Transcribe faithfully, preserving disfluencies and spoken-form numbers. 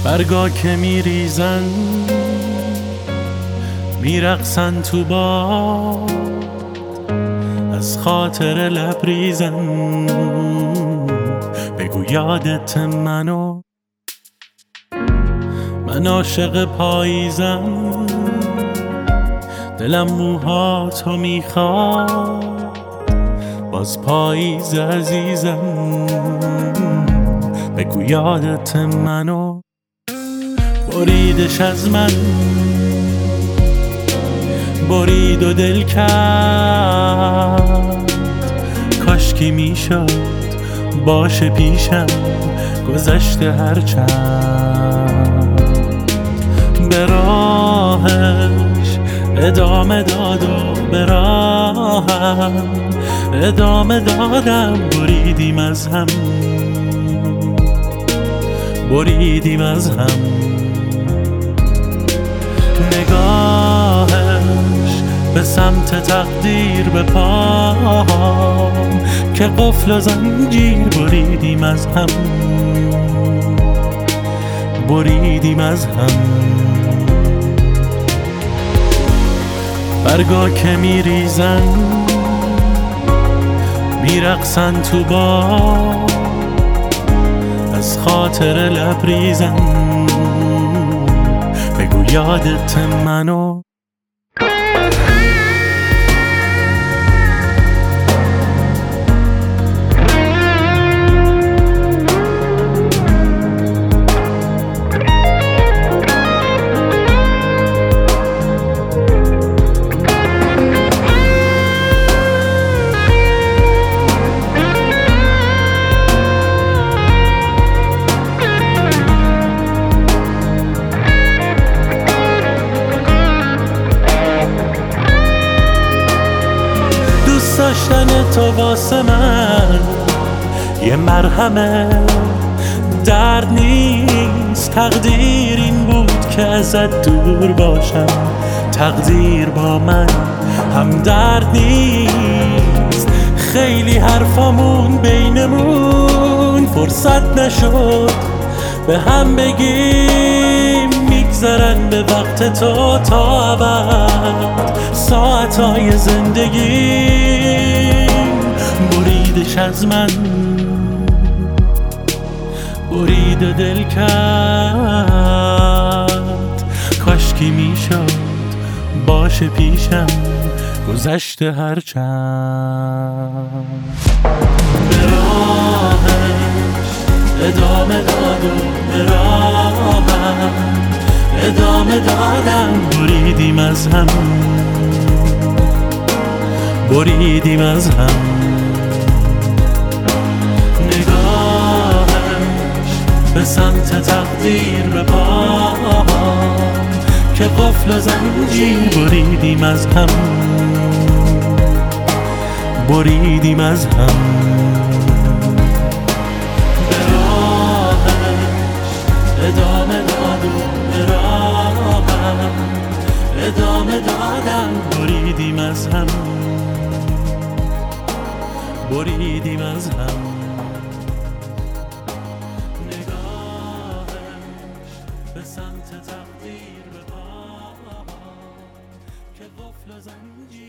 برگا که میریزن میرقصن تو باد، از خاطر لبریزن بگو یادت منو. من عاشق پاییزم، دلم موهاتو میخواد، باز پاییز عزیزم بگو یادت منو. بریدش از من برید و دل کرد، کاشکی میشد باشه پیشم گذشته هر چند. به راهش ادامه داد و به راهم ادامه دادم، بریدیم از هم بریدیم از هم. نگاهش به سمت تقدیر به پام که قفل و زنجیر بریدیم از هم بریدیم از هم. برگا که میریزن میرقصن تو باد، از خاطر لبریزن بگو یادت منو. داشتن تو واسه من یه مرهمه، درد نیست. تقدیر این بود که ازت دور باشم، تقدیر با من هم درد نیست. خیلی حرفامون بینمون فرصت نشد به هم بگیم، میگذرن به وقت تو تا ابد ساعتهای زندگی. بریدش از من برید و دل کرد، کاشکی میشد باشه پیشم گذشته هر چند. به راهش ادامه داد و به راهم ادامه دادم، بریدیم از هم بریدیم از هم. نگاهش به سمت تقدیر به پام که قفل و زنجیر بریدیم از هم بریدیم از هم. به راهش ادامه داد و به راهم ادامه دادم، بریدیم از هم بریدیم از هم. نگاهش به سمت تقدیر به پام که قفل و زنجیر